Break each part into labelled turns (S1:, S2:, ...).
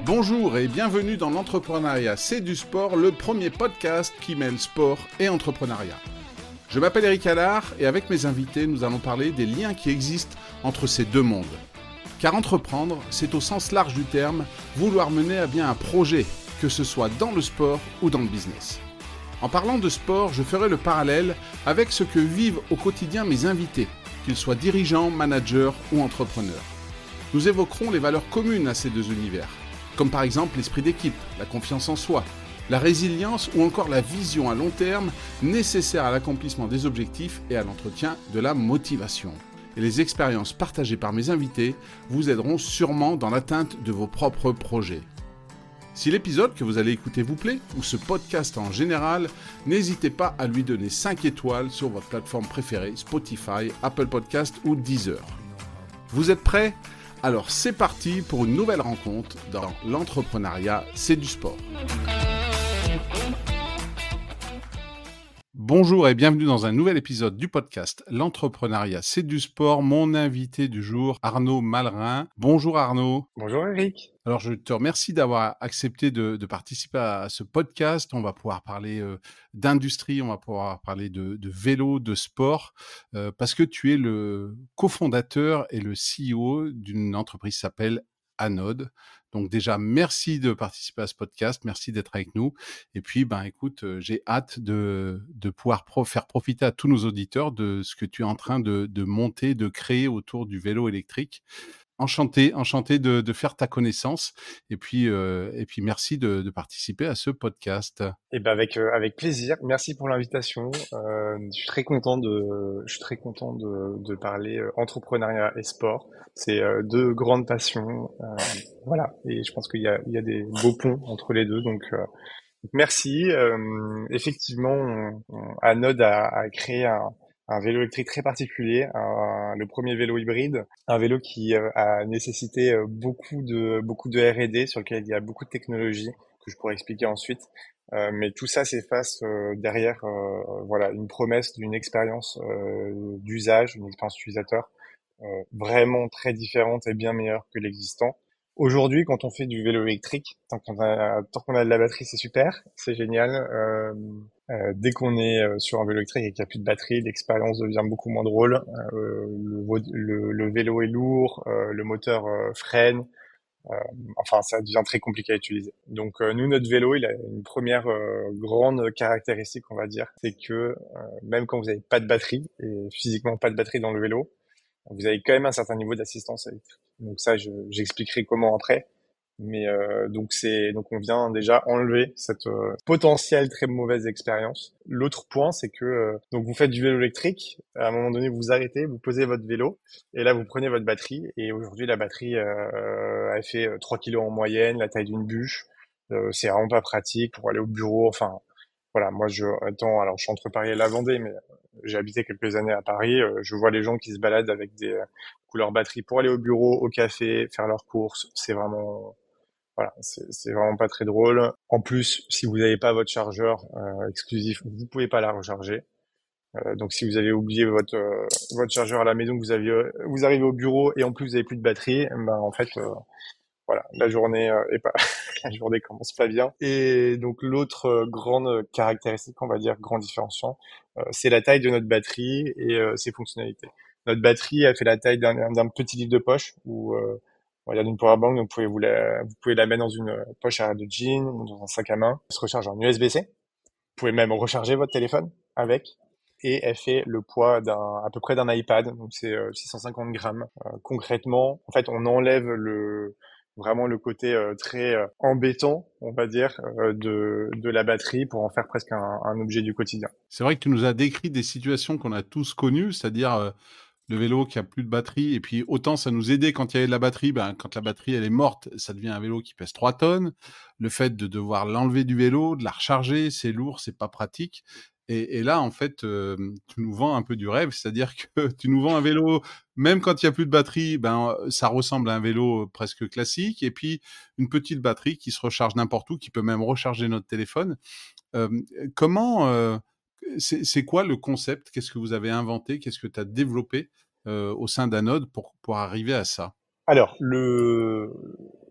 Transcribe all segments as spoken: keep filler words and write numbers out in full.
S1: Bonjour et bienvenue dans l'entrepreneuriat, c'est du sport, le premier podcast qui mêle sport et entrepreneuriat. Je m'appelle Eric Allard et avec mes invités, nous allons parler des liens qui existent entre ces deux mondes. Car entreprendre, c'est au sens large du terme, vouloir mener à bien un projet, que ce soit dans le sport ou dans le business. En parlant de sport, je ferai le parallèle avec ce que vivent au quotidien mes invités, qu'ils soient dirigeants, managers ou entrepreneurs. Nous évoquerons les valeurs communes à ces deux univers, comme par exemple l'esprit d'équipe, la confiance en soi, la résilience ou encore la vision à long terme nécessaire à l'accomplissement des objectifs et à l'entretien de la motivation. Et les expériences partagées par mes invités vous aideront sûrement dans l'atteinte de vos propres projets. Si l'épisode que vous allez écouter vous plaît, ou ce podcast en général, n'hésitez pas à lui donner cinq étoiles sur votre plateforme préférée, Spotify, Apple Podcast ou Deezer. Vous êtes prêts ? Alors c'est parti pour une nouvelle rencontre dans l'entrepreneuriat, c'est du sport. Bonjour et bienvenue dans un nouvel épisode du podcast L'entrepreneuriat, c'est du sport. Mon invité du jour, Arnaud Mallerin. Bonjour Arnaud.
S2: Bonjour Eric.
S1: Alors je te remercie d'avoir accepté de, de participer à, à ce podcast. On va pouvoir parler euh, d'industrie, on va pouvoir parler de, de vélo, de sport, euh, parce que tu es le cofondateur et le C E O d'une entreprise qui s'appelle Anode. Donc déjà, merci de participer à ce podcast, merci d'être avec nous. Et puis, ben écoute, euh, j'ai hâte de, de pouvoir pro- faire profiter à tous nos auditeurs de ce que tu es en train de, de monter, de créer autour du vélo électrique. Enchanté, enchanté de, de faire ta connaissance. Et puis, euh, et puis merci de, de participer à ce podcast.
S2: Eh ben avec euh, avec plaisir. Merci pour l'invitation. Euh, je suis très content de je suis très content de de parler euh, entrepreneuriat et sport. C'est euh, deux grandes passions. Euh, voilà. Et je pense qu'il y a il y a des beaux ponts entre les deux. Donc euh, merci. Euh, effectivement, on, on- Anode a, a créé un un vélo électrique très particulier, un- le premier vélo hybride, un vélo qui euh, a nécessité euh, beaucoup de beaucoup de R et D, sur lequel il y a beaucoup de technologie que je pourrais expliquer ensuite. Euh, mais tout ça s'efface euh, derrière, euh, voilà, une promesse d'une expérience euh, d'usage, une expérience utilisateur euh, vraiment très différente et bien meilleure que l'existant. Aujourd'hui, quand on fait du vélo électrique, tant qu'on a, tant qu'on a de la batterie, c'est super, c'est génial. Euh, euh, dès qu'on est euh, sur un vélo électrique et qu'il n'y a plus de batterie, l'expérience devient beaucoup moins drôle. Euh, le, vo- le- le vélo est lourd, euh, le moteur euh, freine. Euh, enfin, ça devient très compliqué à utiliser. Donc, euh, nous, notre vélo, il a une première euh, grande caractéristique, on va dire, c'est que euh, même quand vous n'avez pas de batterie et physiquement pas de batterie dans le vélo, vous avez quand même un certain niveau d'assistance électrique. Donc ça, je, j'expliquerai comment après. Mais euh, donc c'est donc on vient déjà enlever cette euh, potentielle très mauvaise expérience. L'autre point, c'est que euh, donc vous faites du vélo électrique. À un moment donné, vous vous arrêtez, vous posez votre vélo, et là vous prenez votre batterie. Et aujourd'hui, la batterie, euh, elle fait euh, trois kilos en moyenne, la taille d'une bûche. Euh, c'est vraiment pas pratique pour aller au bureau. Enfin, voilà, moi je attends. Alors je suis entre Paris et la Vendée, mais j'ai habité quelques années à Paris. Euh, je vois les gens qui se baladent avec des euh, couleurs batteries pour aller au bureau, au café, faire leurs courses. C'est vraiment voilà, c'est c'est vraiment pas très drôle. En plus, si vous n'avez pas votre chargeur euh, exclusif, vous pouvez pas la recharger. Euh, donc, si vous avez oublié votre euh, votre chargeur à la maison, que vous aviez, vous arrivez au bureau et en plus vous avez plus de batterie, ben en fait, euh, voilà, la journée euh, est pas, la journée commence pas bien. Et donc l'autre euh, grande caractéristique, on va dire, grand différenciant, euh, c'est la taille de notre batterie et euh, ses fonctionnalités. Notre batterie, elle fait la taille d'un d'un petit livre de poche ou euh, voilà, d'une powerbank. Donc vous pouvez vous la, vous pouvez la mettre dans une poche à de jean ou dans un sac à main. Elle se recharge en U S B-C. Vous pouvez même recharger votre téléphone avec. Et elle fait le poids d'un, à peu près d'un iPad. Donc c'est euh, six cent cinquante grammes. Euh, concrètement, en fait, on enlève le, vraiment le côté euh, très euh, embêtant, on va dire, euh, de, de la batterie pour en faire presque un, un objet du quotidien.
S1: C'est vrai que tu nous as décrit des situations qu'on a tous connues, c'est-à-dire euh, le vélo qui a plus de batterie, et puis autant ça nous aidait quand il y avait de la batterie, ben, quand la batterie elle est morte, ça devient un vélo qui pèse trois tonnes. Le fait de devoir l'enlever du vélo, de la recharger, c'est lourd, c'est pas pratique. Et, et là, en fait, euh, tu nous vends un peu du rêve, c'est-à-dire que tu nous vends un vélo, même quand il y a plus de batterie, ben ça ressemble à un vélo presque classique, et puis une petite batterie qui se recharge n'importe où, qui peut même recharger notre téléphone. Euh, comment euh, c'est, c'est quoi le concept? Qu'est-ce que vous avez inventé? Qu'est-ce que tu as développé euh, au sein d'Anode pour, pour arriver à ça?
S2: Alors, le,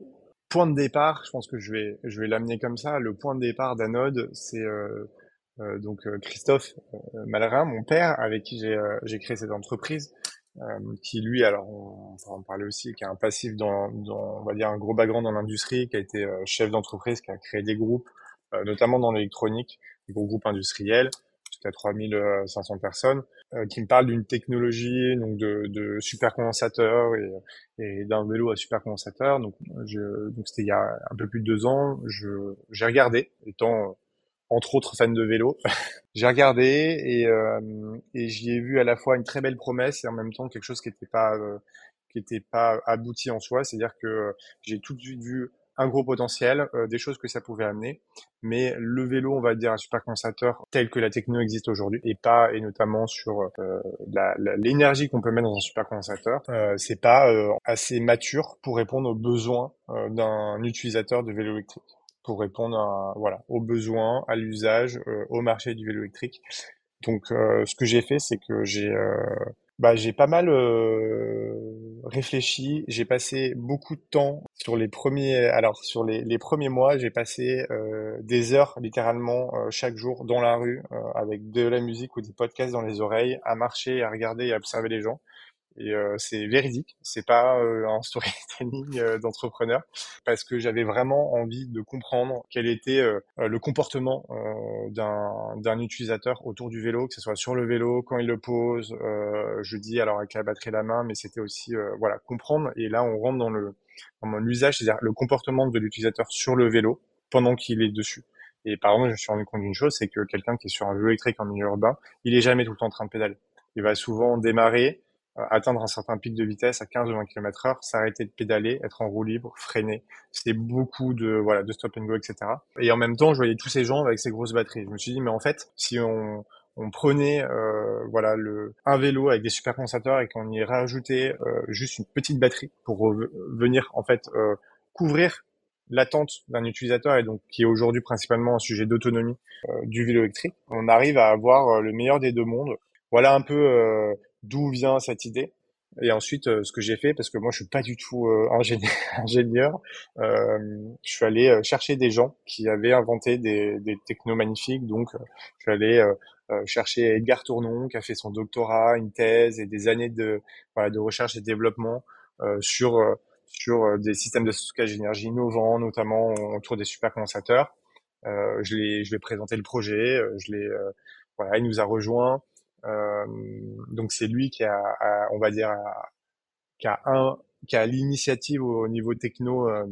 S2: point de départ, je pense que je vais, je vais l'amener comme ça. Le point de départ d'Anode, c'est euh, euh, donc euh, Christophe euh, Mallerin, mon père, avec qui j'ai euh, j'ai créé cette entreprise, euh, qui lui, alors on, on va en parler aussi, qui a un passif dans, dans, on va dire un gros background dans l'industrie, qui a été euh, chef d'entreprise, qui a créé des groupes, euh, notamment dans l'électronique, des gros groupes industriels, jusqu'à trois mille cinq cents personnes, euh, qui me parle d'une technologie donc de, de supercondensateur et, et d'un vélo à supercondensateur. Donc, je, donc c'était il y a un peu plus de deux ans. Je j'ai regardé, étant euh, entre autres fan de vélo, j'ai regardé et euh, et j'y ai vu à la fois une très belle promesse et en même temps quelque chose qui n'était pas euh, qui était pas abouti en soi. C'est-à-dire que euh, j'ai tout de suite vu un gros potentiel, euh, des choses que ça pouvait amener, mais le vélo, on va dire un supercondensateur tel que la techno existe aujourd'hui, et pas et notamment sur euh, la- la- l'énergie qu'on peut mettre dans un supercondensateur, euh, c'est pas euh, assez mature pour répondre aux besoins euh, d'un utilisateur de vélo électrique, pour répondre à, voilà, aux besoins, à l'usage, euh, au marché du vélo électrique. Donc, euh, ce que j'ai fait, c'est que j'ai euh, bah, j'ai pas mal euh, réfléchi. J'ai passé beaucoup de temps sur les premiers. Alors, sur les, les premiers mois, j'ai passé euh, des heures littéralement euh, chaque jour dans la rue euh, avec de la musique ou des podcasts dans les oreilles, à marcher, à regarder et à observer les gens. Et euh, c'est véridique, c'est pas euh, un storytelling euh, d'entrepreneur, parce que j'avais vraiment envie de comprendre quel était euh, le comportement euh, d'un d'un utilisateur autour du vélo, que ce soit sur le vélo, quand il le pose, euh, je dis alors avec la batterie à la main, mais c'était aussi euh, voilà comprendre. Et là, on rentre dans le dans l'usage, c'est-à-dire le comportement de l'utilisateur sur le vélo pendant qu'il est dessus. Et par exemple, je me suis rendu compte d'une chose, c'est que quelqu'un qui est sur un vélo électrique en milieu urbain, il est jamais tout le temps en train de pédaler. Il va souvent démarrer, euh, atteindre un certain pic de vitesse à quinze ou vingt kilomètres heure, s'arrêter de pédaler, être en roue libre, freiner. C'était beaucoup de, voilà, de stop and go, et cetera. Et en même temps, je voyais tous ces gens avec ces grosses batteries. Je me suis dit, mais en fait, si on, on prenait, euh, voilà, le, un vélo avec des supercondensateurs et qu'on y rajoutait euh, juste une petite batterie pour venir, en fait, euh, couvrir l'attente d'un utilisateur et donc qui est aujourd'hui principalement un sujet d'autonomie euh, du vélo électrique, on arrive à avoir euh, le meilleur des deux mondes. Voilà un peu euh, d'où vient cette idée. Et ensuite, euh, ce que j'ai fait, parce que moi je suis pas du tout euh, ingénieur, ingénieur euh, je suis allé euh, chercher des gens qui avaient inventé des, des technos magnifiques. Donc, euh, je suis allé euh, euh, chercher Edgar Tournon, qui a fait son doctorat, une thèse et des années de, voilà, de recherche et développement euh, sur euh, sur euh, des systèmes de stockage d'énergie innovants, notamment autour des supercondensateurs. Euh, je l'ai, je lui ai présenté le projet, euh, je l'ai, euh, voilà, il nous a rejoint. Euh, donc c'est lui qui a, a- on va dire, a- qui a un, qui a l'initiative au niveau techno euh,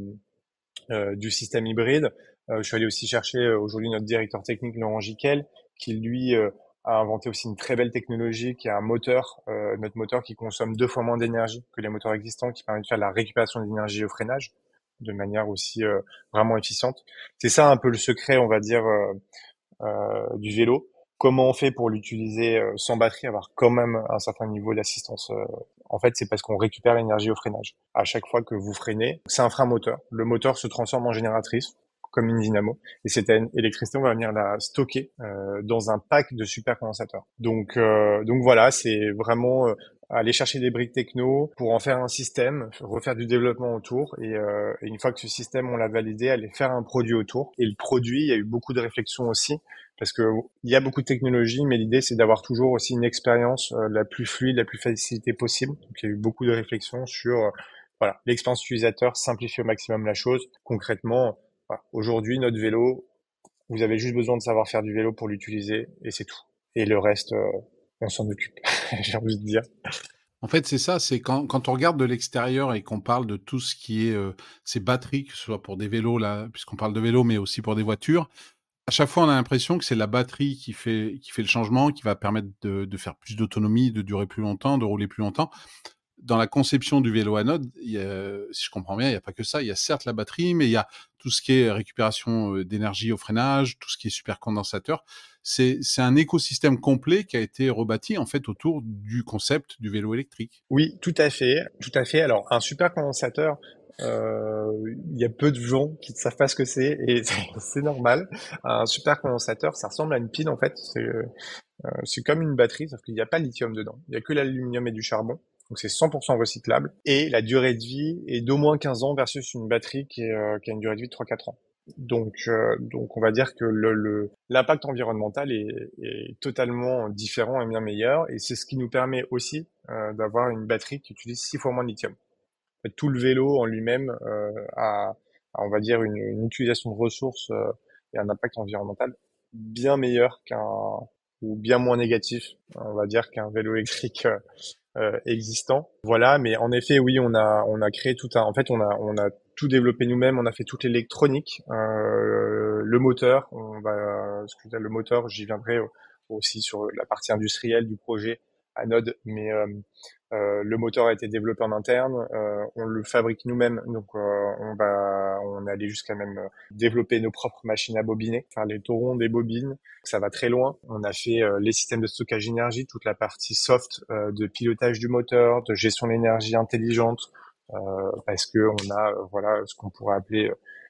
S2: euh, du système hybride. Euh, je suis allé aussi chercher euh, aujourd'hui notre directeur technique Laurent Giquel, qui lui euh, a inventé aussi une très belle technologie, qui est un moteur, euh, notre moteur qui consomme deux fois moins d'énergie que les moteurs existants, qui permet de faire la récupération d'énergie au freinage de manière aussi euh, vraiment efficiente. C'est ça un peu le secret, on va dire, euh, euh, du vélo. Comment on fait pour l'utiliser euh, sans batterie, avoir quand même un certain niveau d'assistance euh, En fait, c'est parce qu'on récupère l'énergie au freinage. À chaque fois que vous freinez, c'est un frein moteur. Le moteur se transforme en génératrice, comme une dynamo, et cette électricité, on va venir la stocker euh, dans un pack de supercondensateurs. Donc, euh, donc voilà, c'est vraiment euh, aller chercher des briques techno pour en faire un système, refaire du développement autour, et, euh, et une fois que ce système on l'a validé, aller faire un produit autour. Et le produit, il y a eu beaucoup de réflexions aussi, parce que il y a beaucoup de technologies, mais l'idée c'est d'avoir toujours aussi une expérience euh, la plus fluide, la plus facilitée possible. Donc il y a eu beaucoup de réflexions sur euh, voilà, l'expérience utilisateur, simplifier au maximum la chose. Concrètement, voilà, aujourd'hui notre vélo, vous avez juste besoin de savoir faire du vélo pour l'utiliser et c'est tout. Et le reste, euh, on s'en occupe. J'ai envie de dire.
S1: En fait, c'est ça, c'est quand quand on regarde de l'extérieur et qu'on parle de tout ce qui est, heu, ces batteries, que ce soit pour des vélos là, puisqu'on parle de vélos, mais aussi pour des voitures, à chaque fois, on a l'impression que c'est la batterie qui fait qui fait le changement, qui va permettre de de faire plus d'autonomie, de durer plus longtemps, de rouler plus longtemps. Dans la conception du vélo anode, il y a, si je comprends bien, il y a pas que ça. Il y a certes la batterie, mais il y a tout ce qui est récupération, heu, d'énergie au freinage, tout ce qui est supercondensateur. C'est c'est un écosystème complet qui a été rebâti, en fait, autour du concept du vélo électrique.
S2: Oui, tout à fait, tout à fait. Alors, un supercondensateur, euh, il y a peu de gens qui ne savent pas ce que c'est et c'est c'est normal. Un supercondensateur, ça ressemble à une pile en fait. C'est euh, c'est comme une batterie, sauf qu'il n'y a pas de lithium dedans. Il n'y a que l'aluminium et du charbon. Donc c'est cent pour cent recyclable. Et la durée de vie est d'au moins quinze ans versus une batterie qui, est, euh, qui a une durée de vie de trois quatre ans. Donc, euh, donc on va dire que le, le, l'impact environnemental est, est totalement différent et bien meilleur. Et c'est ce qui nous permet aussi euh, d'avoir une batterie qui utilise six fois moins de lithium. En fait, tout le vélo en lui-même euh, a, a, on va dire, une, une utilisation de ressources euh, et un impact environnemental bien meilleur qu'un ou bien moins négatif, on va dire, qu'un vélo électrique euh, euh, existant. Voilà, mais en effet, oui, on a on a créé tout un. En fait, on a on a tout développé nous-mêmes. On a fait toute l'électronique, euh, le moteur. On va, excusez, le moteur, j'y viendrai aussi sur la partie industrielle du projet Anode, mais euh, euh, le moteur a été développé en interne. Euh, on le fabrique nous-mêmes, donc euh, on va on est allé jusqu'à même développer nos propres machines à bobiner, faire les taurons des bobines. Ça va très loin. On a fait euh, les systèmes de stockage d'énergie, toute la partie soft euh, de pilotage du moteur, de gestion de l'énergie intelligente, euh, parce que on a euh, voilà ce qu'on pourrait appeler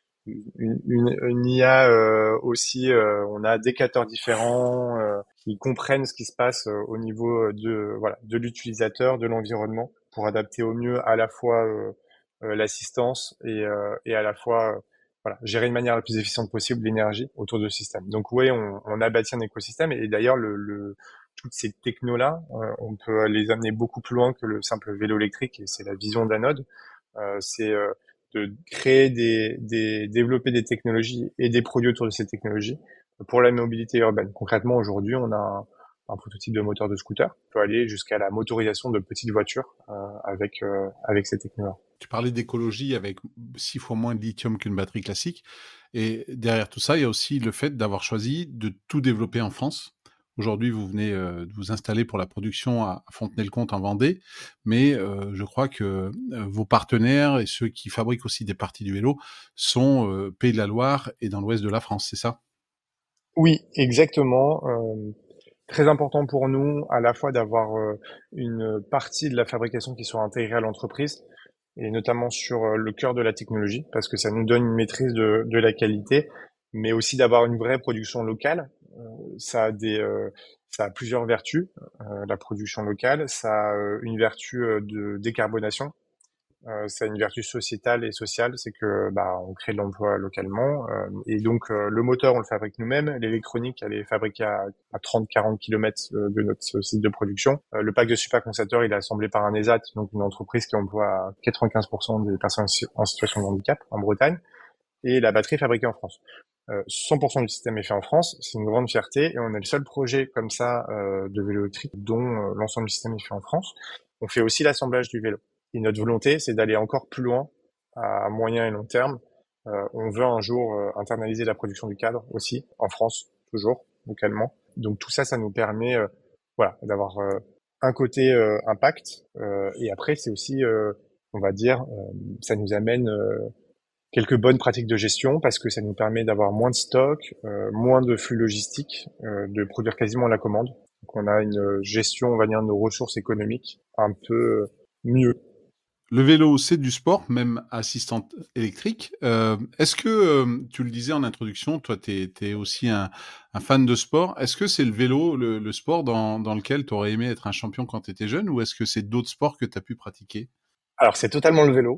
S2: une, une, une I A euh, aussi. Euh, on a des capteurs différents euh, qui comprennent ce qui se passe euh, au niveau de voilà de l'utilisateur, de l'environnement, pour adapter au mieux à la fois euh, euh, l'assistance et, euh, et à la fois euh, voilà, gérer de manière la plus efficiente possible l'énergie autour de ce système. Donc oui, on, on a bâti un écosystème et d'ailleurs le, le toutes ces technos-là, euh, on peut les amener beaucoup plus loin que le simple vélo électrique et c'est la vision d'Anode. Euh, c'est euh, de créer des, des, développer des technologies et des produits autour de ces technologies pour la mobilité urbaine. Concrètement, aujourd'hui, on a un, un prototype de moteur de scooter. On peut aller jusqu'à la motorisation de petites voitures euh, avec euh, avec ces technologies.
S1: Tu parlais d'écologie avec six fois moins de lithium qu'une batterie classique. Et derrière tout ça, il y a aussi le fait d'avoir choisi de tout développer en France. Aujourd'hui, vous venez euh, de vous installer pour la production à Fontenay-le-Comte en Vendée, mais euh, je crois que euh, vos partenaires et ceux qui fabriquent aussi des parties du vélo sont euh, Pays de la Loire et dans l'ouest de la France, c'est ça?
S2: Oui, exactement. Euh, très important pour nous à la fois d'avoir euh, une partie de la fabrication qui soit intégrée à l'entreprise et notamment sur euh, le cœur de la technologie parce que ça nous donne une maîtrise de, de la qualité, mais aussi d'avoir une vraie production locale. Euh, ça a des, euh, ça a plusieurs vertus. Euh, la production locale, ça a euh, une vertu euh, de décarbonation. Euh, ça a une vertu sociétale et sociale, c'est que bah on crée de l'emploi localement euh, et donc euh, le moteur on le fabrique nous-mêmes, l'électronique elle est fabriquée à, à trente à quarante kilomètres de notre site de production. Euh, le pack de supercondensateur il est assemblé par un E S A T, donc une entreprise qui emploie quatre-vingt-quinze pour cent des personnes en situation de handicap en Bretagne, et la batterie est fabriquée en France. Euh, cent pour cent du système est fait en France, c'est une grande fierté et on est le seul projet comme ça euh, de vélo électrique dont euh, l'ensemble du système est fait en France. On fait aussi l'assemblage du vélo. Et notre volonté, c'est d'aller encore plus loin à moyen et long terme. Euh, on veut un jour euh, internaliser la production du cadre aussi, en France, toujours, localement. Donc tout ça, ça nous permet euh, voilà, d'avoir euh, un côté euh, impact. Euh, et après, c'est aussi, euh, on va dire, euh, ça nous amène euh, quelques bonnes pratiques de gestion parce que ça nous permet d'avoir moins de stock, euh, moins de flux logistiques, euh, de produire quasiment à la commande. Donc on a une gestion, on va dire, de nos ressources économiques un peu mieux.
S1: Le vélo, c'est du sport, même assistante électrique. Euh, est-ce que, euh, tu le disais en introduction, toi, tu es aussi un, un fan de sport. Est-ce que c'est le vélo, le, le sport dans, dans lequel tu aurais aimé être un champion quand tu étais jeune, ou est-ce que c'est d'autres sports que tu as pu pratiquer?
S2: Alors c'est totalement le vélo.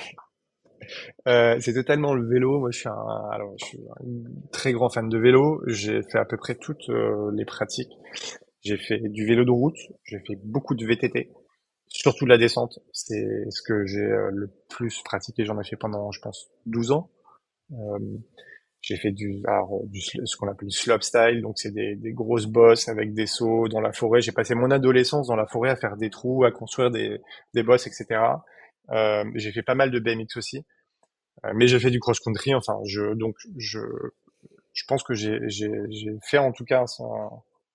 S2: euh, c'est totalement le vélo. Moi, je suis un, alors, je suis un très grand fan de vélo. J'ai fait à peu près toutes euh, les pratiques. J'ai fait du vélo de route. J'ai fait beaucoup de V T T. Surtout de la descente, c'est ce que j'ai euh, le plus pratiqué. J'en ai fait pendant, je pense, douze ans. Euh, j'ai fait du, alors, du, ce qu'on appelle du slopestyle, donc c'est des, des grosses bosses avec des sauts dans la forêt. J'ai passé mon adolescence dans la forêt à faire des trous, à construire des, des bosses, et cetera. Euh, j'ai fait pas mal de B M X aussi, euh, mais j'ai fait du cross-country. Enfin, je, donc je, je pense que j'ai, j'ai, j'ai fait en tout cas un,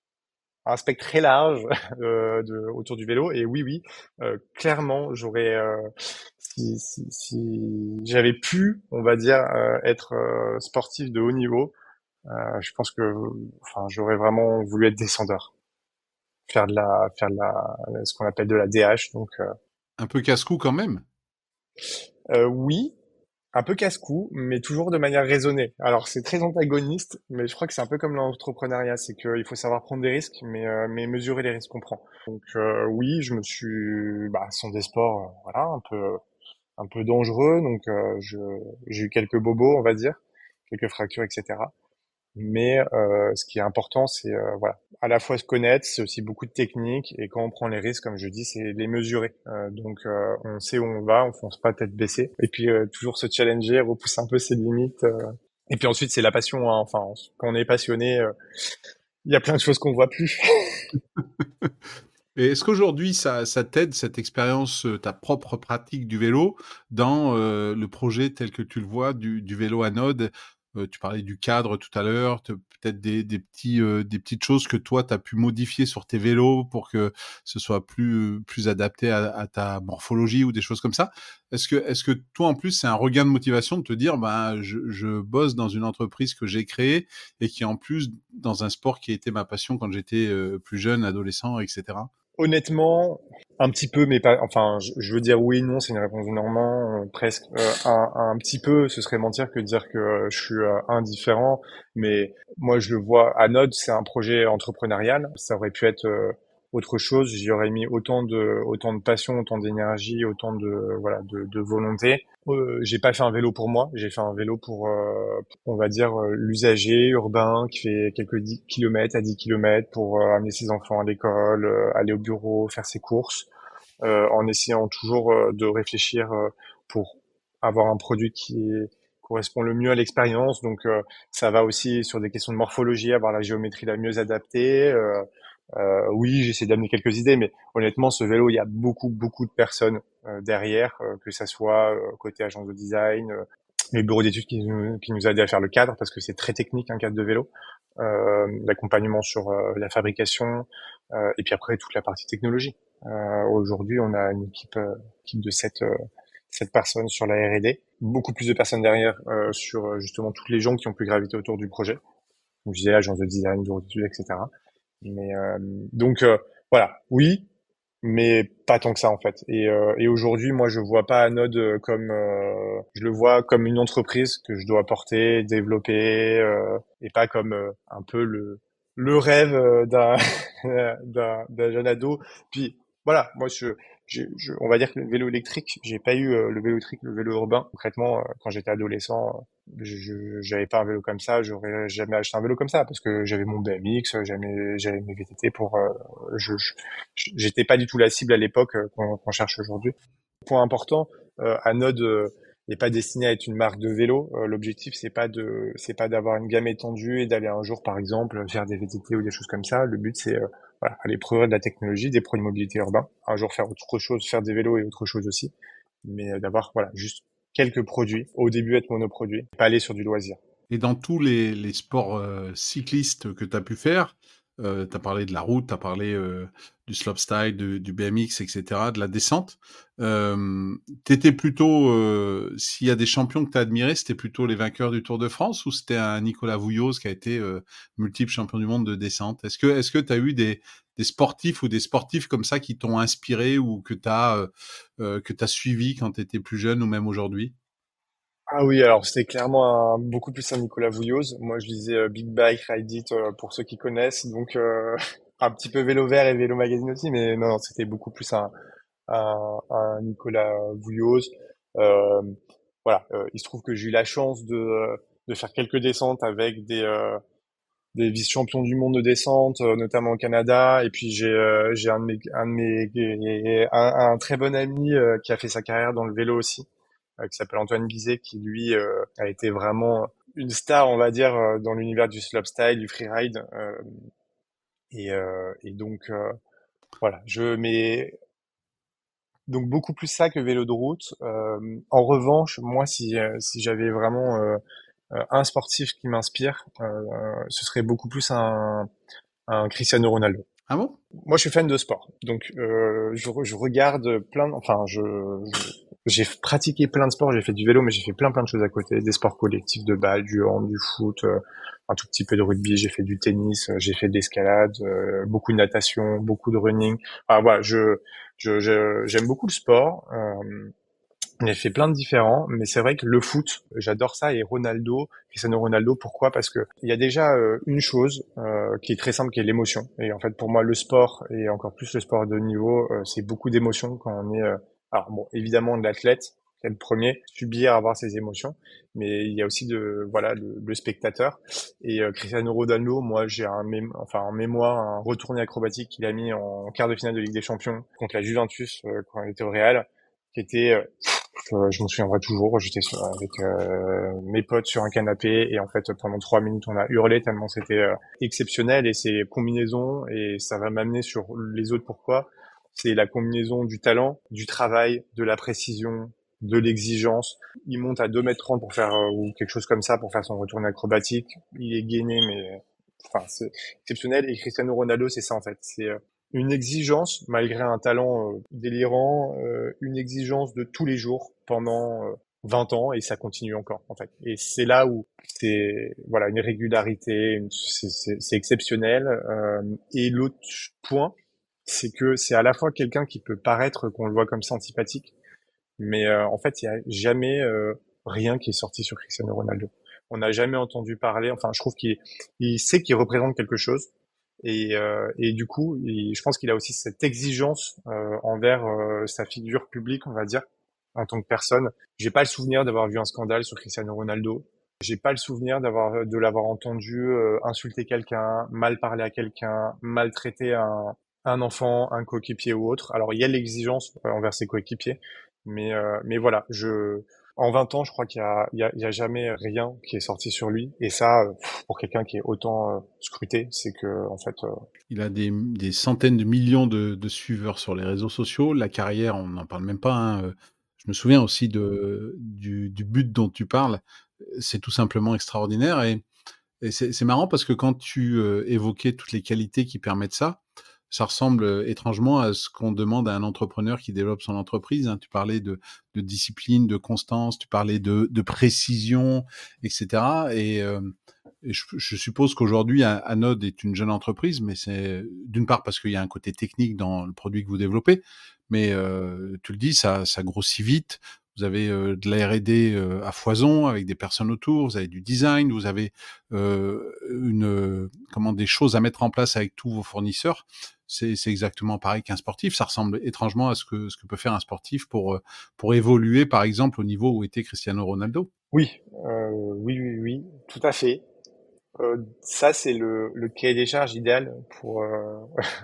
S2: un spectre très large euh, de, autour du vélo. Et oui, oui, euh, clairement, j'aurais, euh, si, si, si j'avais pu, on va dire, euh, être euh, sportif de haut niveau, euh, je pense que, enfin, j'aurais vraiment voulu être descendeur, faire de la, faire de la, ce qu'on appelle de la D H. Donc, euh,
S1: Un peu casse-cou quand même.
S2: euh, oui. un peu casse-cou, mais toujours de manière raisonnée. Alors c'est très antagoniste, mais je crois que c'est un peu comme l'entrepreneuriat, c'est qu'il faut savoir prendre des risques, mais, euh, mais mesurer les risques qu'on prend. Donc euh, oui, je me suis, bah, ce sont des sports, euh, voilà, un peu, un peu dangereux, donc euh, je, j'ai eu quelques bobos, on va dire, quelques fractures, et cetera. Mais euh, ce qui est important, c'est euh, voilà, à la fois se connaître, c'est aussi beaucoup de techniques, et quand on prend les risques, comme je dis, c'est les mesurer. Euh, donc euh, on sait où on va, on fonce pas tête baissée, et puis euh, toujours se challenger, repousser un peu ses limites. euh. Et puis ensuite, c'est la passion, hein. Enfin, quand on est passionné, euh, il y a plein de choses qu'on voit plus.
S1: Et est-ce qu'aujourd'hui, ça, ça t'aide, cette expérience, euh, ta propre pratique du vélo, dans euh, le projet tel que tu le vois du, du vélo anode? Euh, tu parlais du cadre tout à l'heure, te- peut-être des, des, petits, euh, des petites choses que toi, tu as pu modifier sur tes vélos pour que ce soit plus, plus adapté à, à ta morphologie ou des choses comme ça. Est-ce que, est-ce que toi, en plus, c'est un regain de motivation de te dire, ben, je, je bosse dans une entreprise que j'ai créée et qui, en plus, dans un sport qui a été ma passion quand j'étais euh, plus jeune, adolescent, et cetera.
S2: Honnêtement, un petit peu, mais pas. Enfin, je, je veux dire oui, non, c'est une réponse de Normand, euh, presque. Euh, un, un petit peu, ce serait mentir que de dire que euh, je suis euh, indifférent. Mais moi, je le vois. Anode, c'est un projet entrepreneurial. Ça aurait pu être euh, autre chose. J'y aurais mis autant de, autant de passion, autant d'énergie, autant de, voilà, de, de volonté. Euh, j'ai pas fait un vélo pour moi. J'ai fait un vélo pour, euh, on va dire, euh, l'usager urbain qui fait quelques dix kilomètres à dix kilomètres pour euh, amener ses enfants à l'école, euh, aller au bureau, faire ses courses, euh, en essayant toujours euh, de réfléchir euh, pour avoir un produit qui est- correspond le mieux à l'expérience. Donc euh, ça va aussi sur des questions de morphologie, avoir la géométrie la mieux adaptée. Euh, euh, oui, j'essaie d'amener quelques idées, mais honnêtement, ce vélo, il y a beaucoup, beaucoup de personnes euh, derrière, euh, que ça soit euh, côté agence de design, euh, les bureaux d'études qui nous, qui nous a aidé à faire le cadre, parce que c'est très technique un cadre de vélo, euh, l'accompagnement sur euh, la fabrication, euh, et puis après toute la partie technologie. Euh, aujourd'hui, on a une équipe, euh, équipe de sept, euh, sept personnes sur la R et D, beaucoup plus de personnes derrière euh, sur euh, justement tous les gens qui ont pu graviter autour du projet. Donc je disais agence de design, bureau d'études, et cetera. Mais euh, donc euh, voilà, oui, mais pas tant que ça en fait. Et, euh, et aujourd'hui, moi, je vois pas Anode euh, comme, euh, je le vois comme une entreprise que je dois porter, développer, euh, et pas comme euh, un peu le le rêve euh, d'un d'un d'un jeune ado. Puis voilà, moi, je, je, je- on va dire que le vélo électrique, j'ai pas eu euh, le vélo électrique, le vélo urbain. Concrètement, euh, quand j'étais adolescent, je, je- j'avais pas un vélo comme ça, j'aurais jamais acheté un vélo comme ça parce que j'avais mon B M X, j'avais j'avais mes V T T pour, euh, je, je- j'étais pas du tout la cible à l'époque euh, qu'on qu'on cherche aujourd'hui. Point important, euh, Anode euh, n'est pas destiné à être une marque de vélo. Euh, l'objectif c'est pas de c'est pas d'avoir une gamme étendue et d'aller un jour par exemple faire des V T T ou des choses comme ça. Le but c'est euh, voilà, aller progresser de la technologie, des produits de mobilité urbain, un jour faire autre chose, faire des vélos et autre chose aussi, mais euh, d'avoir voilà juste quelques produits. Au début être monoproduit, pas aller sur du loisir.
S1: Et dans tous les, les sports euh, cyclistes que tu as pu faire, euh, tu as parlé de la route, tu as parlé euh, du slopestyle, du, du B M X, et cetera, de la descente. Euh, t'étais plutôt, euh, s'il y a des champions que tu as admirés, c'était plutôt les vainqueurs du Tour de France ou c'était un Nicolas Vouilloz qui a été euh, multiple champion du monde de descente? Est-ce que est-ce que tu as eu des, des sportifs ou des sportifs comme ça qui t'ont inspiré ou que tu as euh, euh, que tu as suivi quand tu étais plus jeune ou même aujourd'hui?
S2: Ah oui, alors c'était clairement un, beaucoup plus un Nicolas Vouilloz. Moi, je lisais euh, Big Bike, Ride It euh, pour ceux qui connaissent, donc euh, un petit peu Vélo Vert et Vélo Magazine aussi, mais non, non, c'était beaucoup plus un, un, un Nicolas Vouilloz. Euh, voilà, euh, il se trouve que j'ai eu la chance de, euh, de faire quelques descentes avec des, euh, des vice-champions du monde de descente, euh, notamment au Canada. Et puis j'ai euh, j'ai un de mes, un de mes un, un très bon ami euh, qui a fait sa carrière dans le vélo aussi, euh, qui s'appelle Antoine Bizet, qui lui euh, a été vraiment une star, on va dire, euh, dans l'univers du slopestyle, du freeride. Euh, et, euh, et donc euh, voilà, je mets donc beaucoup plus ça que vélo de route. Euh, en revanche, moi, si euh, si j'avais vraiment euh, euh, un sportif qui m'inspire, euh, ce serait beaucoup plus un un Cristiano Ronaldo.
S1: Ah bon?
S2: Moi, je suis fan de sport, donc euh, je, re- je regarde plein, de- enfin, je, je- j'ai pratiqué plein de sports. J'ai fait du vélo, mais j'ai fait plein plein de choses à côté, des sports collectifs de balle, du hand, du foot, euh, un tout petit peu de rugby. J'ai fait du tennis, euh, j'ai fait de l'escalade, euh, beaucoup de natation, beaucoup de running. Ah voilà, je, je, je- j'aime beaucoup le sport. Euh, J'en ai fait plein de différents, mais c'est vrai que le foot, j'adore ça. Et Ronaldo, Cristiano Ronaldo, pourquoi? Parce que il y a déjà euh, une chose euh, qui est très simple, qui est l'émotion. Et en fait, pour moi, le sport, et encore plus le sport de haut niveau, euh, c'est beaucoup d'émotions quand on est... euh, alors bon, évidemment, de l'athlète, c'est le premier, subir, avoir ses émotions, mais il y a aussi de voilà le, le spectateur. Et euh, Cristiano Ronaldo, moi, j'ai un mém enfin en mémoire un retourné acrobatique qu'il a mis en quart de finale de Ligue des Champions contre la Juventus euh, quand il était au Real, qui était euh, euh, je m'en souviendrai toujours. J'étais sur- avec euh, mes potes sur un canapé et en fait pendant trois minutes on a hurlé tellement c'était euh, exceptionnel et c'est combinaison et ça va m'amener sur les autres pourquoi. C'est la combinaison du talent, du travail, de la précision, de l'exigence. Il monte à deux mètres trente pour faire euh, ou quelque chose comme ça pour faire son retourné acrobatique. Il est gainé mais enfin c'est exceptionnel et Cristiano Ronaldo c'est ça en fait. C'est euh, une exigence, malgré un talent euh, délirant, euh, une exigence de tous les jours pendant euh, vingt ans et ça continue encore en fait. Et c'est là où c'est voilà une régularité, une- c'est c'est- c'est exceptionnel. Euh, et l'autre point, c'est que c'est à la fois quelqu'un qui peut paraître qu'on le voit comme ça antipathique, mais euh, en fait il y a jamais euh, rien qui est sorti sur Cristiano Ronaldo. On n'a jamais entendu parler. Enfin, je trouve qu'il il sait qu'il représente quelque chose. Et, euh, et du coup, il- je pense qu'il a aussi cette exigence euh, envers euh, sa figure publique, on va dire, en tant que personne. J'ai pas le souvenir d'avoir vu un scandale sur Cristiano Ronaldo. J'ai pas le souvenir d'avoir de l'avoir entendu euh, insulter quelqu'un, mal parler à quelqu'un, maltraiter un, un enfant, un coéquipier ou autre. Alors il y a l'exigence euh, envers ses coéquipiers, mais euh, mais voilà, je en vingt ans, je crois qu'il y a, il y a, il y a jamais rien qui est sorti sur lui. Et ça, euh, pour quelqu'un qui est autant euh, scruté, c'est que en fait, euh,
S1: Il a des, des centaines de millions de, de suiveurs sur les réseaux sociaux. La carrière, on n'en parle même pas, hein. Euh, Je me souviens aussi de, du, du but dont tu parles. C'est tout simplement extraordinaire. Et, et c'est c'est marrant parce que quand tu euh, évoquais toutes les qualités qui permettent ça, ça ressemble euh, étrangement à ce qu'on demande à un entrepreneur qui développe son entreprise, hein. Tu parlais de, de discipline, de constance, tu parlais de, de précision, et cetera. Et, euh, et je, je suppose qu'aujourd'hui, A- Anode est une jeune entreprise, mais c'est d'une part parce qu'il y a un côté technique dans le produit que vous développez, mais euh, tu le dis, ça, ça grossit vite. Vous avez euh, de la R et D euh, à foison avec des personnes autour, vous avez du design, vous avez euh, une euh, comment des choses à mettre en place avec tous vos fournisseurs. C'est, c'est exactement pareil qu'un sportif. Ça ressemble étrangement à ce que ce que peut faire un sportif pour euh, pour évoluer, par exemple, au niveau où était Cristiano Ronaldo.
S2: oui, euh, oui, oui, oui, tout à fait. Euh, ça, c'est le, le cahier des charges idéal pour euh,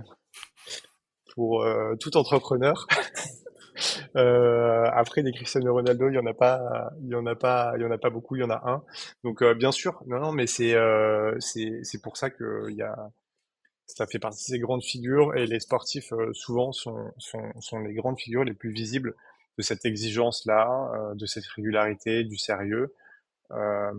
S2: pour euh, tout entrepreneur. Euh, après, des Cristiano Ronaldo, il y en a pas, il y en a pas, il y en a pas beaucoup, il y en a un. Donc, euh, bien sûr, non, non, mais c'est euh, c'est c'est pour ça que il y a, ça fait partie de ces grandes figures et les sportifs euh, souvent sont sont sont les grandes figures les plus visibles de cette exigence-là, euh, de cette régularité, du sérieux. Euh,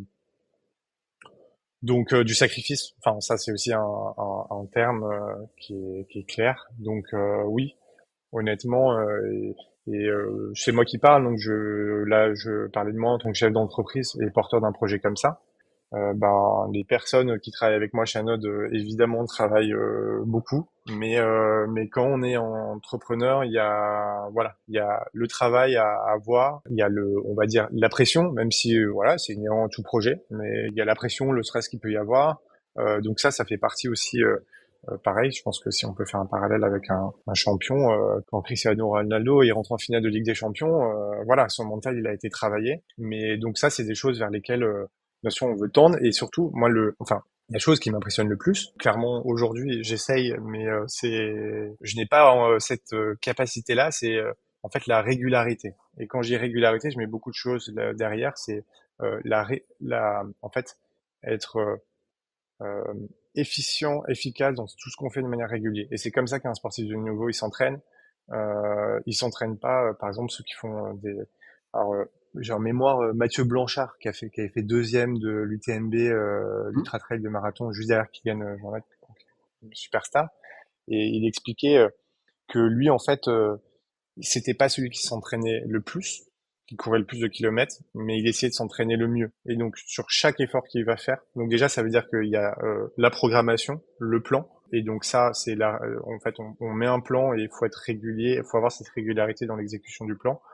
S2: donc euh, du sacrifice. Enfin, ça c'est aussi un, un, un terme euh, qui est qui est clair. Donc euh, oui, honnêtement, euh, et, et euh, c'est moi qui parle, donc je là je parlais de moi en tant que chef d'entreprise et porteur d'un projet comme ça. Euh, ben, les personnes qui travaillent avec moi chez Anode, euh, évidemment, travaillent euh, beaucoup, mais euh, mais quand on est entrepreneur, il y a voilà, il y a le travail à avoir, il y a le, on va dire la pression, même si euh, voilà, c'est inhérent à tout projet, mais il y a la pression, le stress qu'il peut y avoir. Euh, donc ça, ça fait partie aussi. Euh, euh, pareil, je pense que si on peut faire un parallèle avec un, un champion, euh, quand Cristiano Ronaldo il rentre en finale de Ligue des Champions, euh, voilà, son mental il a été travaillé. Mais donc ça, c'est des choses vers lesquelles euh, bien sûr on veut tendre et surtout moi le enfin la chose qui m'impressionne le plus clairement aujourd'hui j'essaye mais euh, c'est je n'ai pas euh, cette euh, capacité là c'est euh, en fait la régularité et quand je dis régularité je mets beaucoup de choses là, derrière c'est euh, la ré- la en fait être euh, euh, efficient efficace dans tout ce qu'on fait de manière régulière et c'est comme ça qu'un sportif de haut niveau il s'entraîne euh, ils s'entraînent pas euh, par exemple ceux qui font euh, des alors euh, j'ai en mémoire euh, Mathieu Blanchard qui a fait qui avait fait deuxième de l'U T M B euh,
S1: Mmh.
S2: l'ultra trail de marathon juste derrière Kylian euh, Jornet, donc, une superstar et il expliquait euh, que lui en fait euh, c'était pas celui qui s'entraînait le plus qui courait le plus de kilomètres mais il essayait de s'entraîner le mieux et donc sur chaque effort qu'il va faire donc déjà ça veut dire qu'il y a euh, la programmation le plan et donc ça c'est là euh, en fait on, on met un plan et il faut être régulier il faut avoir cette régularité dans l'exécution du plan.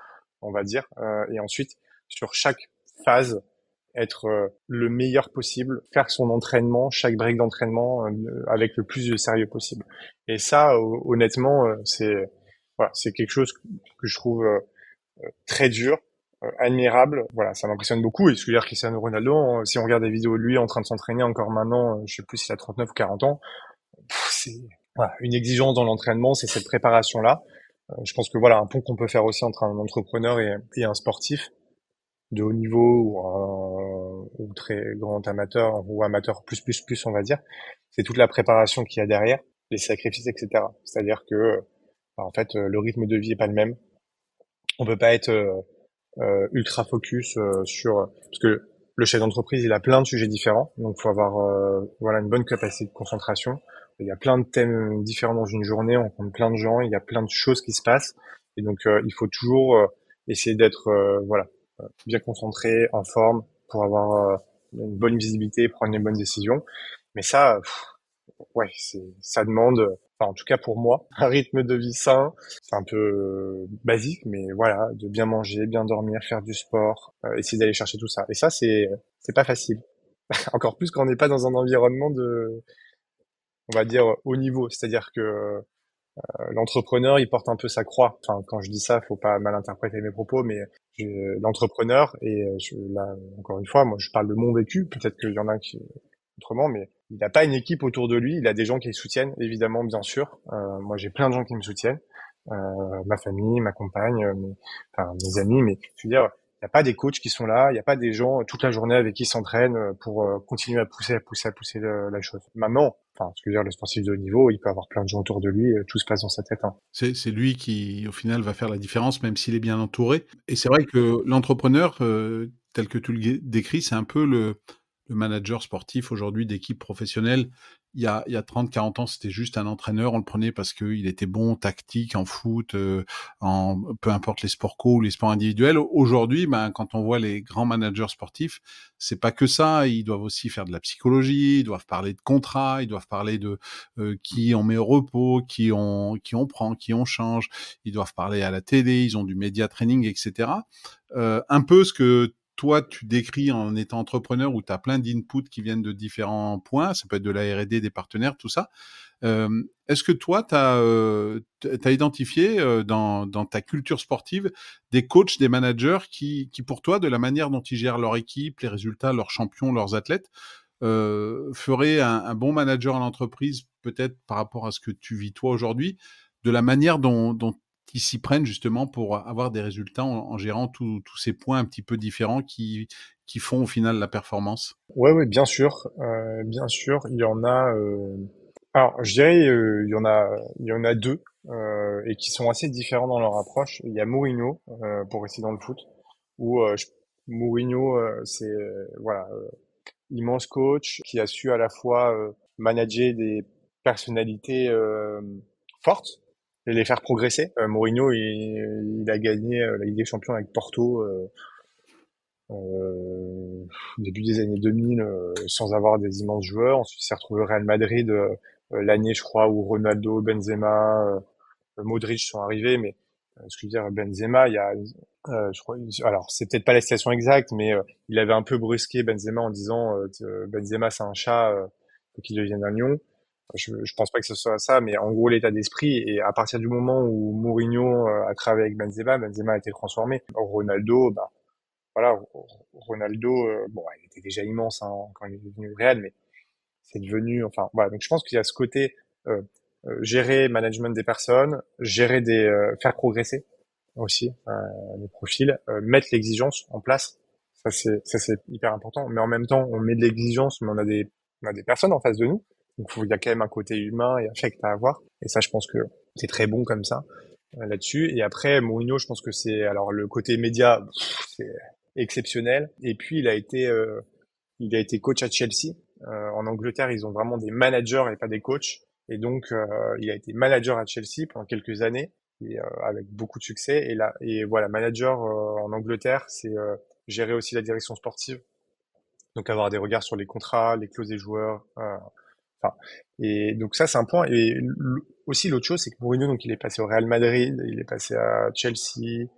S2: on va dire, euh, et ensuite sur chaque phase être euh, le meilleur possible, faire son entraînement, chaque break d'entraînement euh, avec le plus de sérieux possible. Et ça, honnêtement, euh, c'est voilà, c'est quelque chose que je trouve euh, très dur, euh, admirable. Voilà, ça m'impressionne beaucoup. Et ce que je veux dire, Cristiano Ronaldo, hein, si on regarde des vidéos de lui en train de s'entraîner encore maintenant, euh, je sais plus s'il a trente-neuf ou quarante ans, pff, c'est voilà, une exigence dans l'entraînement, c'est cette préparation-là. Euh, je pense que voilà, un pont qu'on peut faire aussi entre un entrepreneur et, et un sportif de haut niveau ou, un, ou très grand amateur ou amateur plus plus plus, on va dire, c'est toute la préparation qu'il y a derrière, les sacrifices, et cetera. C'est-à-dire que bah, en fait, le rythme de vie est pas le même. On peut pas être euh, euh, ultra focus euh, sur parce que le chef d'entreprise, il a plein de sujets différents, donc faut avoir euh, voilà une bonne capacité de concentration. Il y a plein de thèmes différents dans une journée, on rencontre plein de gens, il y a plein de choses qui se passent, et donc euh, il faut toujours euh, essayer d'être euh, voilà bien concentré, en forme, pour avoir euh, une bonne visibilité, prendre les bonnes décisions. Mais ça, pff, ouais, c'est ça demande, enfin en tout cas pour moi, un rythme de vie sain. C'est un peu euh, basique, mais voilà, de bien manger, bien dormir, faire du sport, euh, essayer d'aller chercher tout ça. Et ça, c'est c'est pas facile. Encore plus quand on n'est pas dans un environnement de, on va dire, haut niveau. C'est-à-dire que euh, l'entrepreneur, il porte un peu sa croix. Enfin, quand je dis ça, faut pas mal interpréter mes propos, mais je- l'entrepreneur, et je, là, encore une fois, moi, je parle de mon vécu. Peut-être qu'il y en a qui autrement, mais il n'a pas une équipe autour de lui. Il a des gens qui le soutiennent, évidemment, bien sûr. Euh, moi, j'ai plein de gens qui me soutiennent, euh, ma famille, ma compagne, euh, mes, enfin, mes amis. Mais je veux dire, il n'y a pas des coachs qui sont là. Il n'y a pas des gens euh, toute la journée avec qui ils s'entraînent euh, pour euh, continuer à pousser, à pousser, à pousser le- la chose. Maintenant, enfin, ce que je veux dire, le sportif de haut niveau, il peut avoir plein de gens autour de lui. euh, Tout se passe dans sa tête. Hein.
S1: C'est c'est lui qui, au final, va faire la différence, même s'il est bien entouré. Et c'est vrai que l'entrepreneur, euh, tel que tu le gu- décris, c'est un peu le, le manager sportif aujourd'hui d'équipe professionnelle. Il y a, il y a trente, quarante ans, c'était juste un entraîneur. On le prenait parce qu'il était bon tactique en foot, euh, en peu importe les sports co ou les sports individuels. Aujourd'hui, ben, quand on voit les grands managers sportifs, c'est pas que ça. Ils doivent aussi faire de la psychologie, ils doivent parler de contrat, ils doivent parler de euh, qui on met au repos, qui on qui on prend, qui on change. Ils doivent parler à la télé, ils ont du média training, et cetera. Euh, un peu ce que toi, tu décris en étant entrepreneur où tu as plein d'inputs qui viennent de différents points, ça peut être de la R et D, des partenaires, tout ça. Euh, est-ce que toi, tu as euh, identifié euh, dans, dans ta culture sportive des coachs, des managers qui, qui, pour toi, de la manière dont ils gèrent leur équipe, les résultats, leurs champions, leurs athlètes, euh, ferait un, un bon manager en entreprise, peut-être par rapport à ce que tu vis toi aujourd'hui, de la manière dont, dont ils s'y prennent justement pour avoir des résultats en, en gérant tous ces points un petit peu différents qui, qui font au final la performance?
S2: Ouais, ouais, bien sûr, euh, bien sûr, il y en a. Euh... Alors, je dirais, euh, il y en a, il y en a deux euh, et qui sont assez différents dans leur approche. Il y a Mourinho euh, pour rester dans le foot, où euh, je- Mourinho, euh, c'est euh, voilà, euh, immense coach qui a su à la fois euh, manager des personnalités euh, fortes et les faire progresser. Euh, Mourinho, il, il a gagné euh, la Ligue des Champions avec Porto. Euh, euh, au début des années deux mille euh, sans avoir des immenses joueurs. Ensuite, il s'est retrouvé au Real Madrid euh, euh, l'année, je crois, où Ronaldo, Benzema, euh, Modric sont arrivés. Mais euh, ce que je veux dire, Benzema, il y a, euh, je crois, alors c'est peut-être pas la citation exacte, mais euh, il avait un peu brusqué Benzema en disant euh, t- Benzema c'est un chat, euh, faut qu'il devienne un lion. Je, je pense pas que ce soit ça, mais en gros l'état d'esprit. Et à partir du moment où Mourinho euh, a travaillé avec Benzema, Benzema a été transformé. Ronaldo, bah voilà, Ronaldo, euh, bon, il était déjà immense hein, quand il est venu au Real, mais c'est devenu, enfin, voilà. Donc je pense qu'il y a ce côté euh, euh, gérer management des personnes, gérer des, euh, faire progresser aussi euh, les profils, euh, mettre l'exigence en place. Ça c'est, ça c'est hyper important. Mais en même temps, on met de l'exigence, mais on a des, on a des personnes en face de nous. Donc il y a quand même un côté humain et affect à avoir. Et ça, je pense que c'est très bon comme ça euh, là-dessus. Et après, Mourinho, je pense que c'est alors le côté média, pff, c'est exceptionnel. Et puis il a été, euh, il a été coach à Chelsea. Euh, en Angleterre, ils ont vraiment des managers et pas des coachs. Et donc, euh, il a été manager à Chelsea pendant quelques années et euh, avec beaucoup de succès. Et là, et voilà, manager euh, en Angleterre, c'est euh, gérer aussi la direction sportive. Donc avoir des regards sur les contrats, les clauses des joueurs. Euh, enfin, et donc ça, c'est un point. Et l- aussi l'autre chose, c'est que Mourinho, donc il est passé au Real Madrid, il est passé à Chelsea,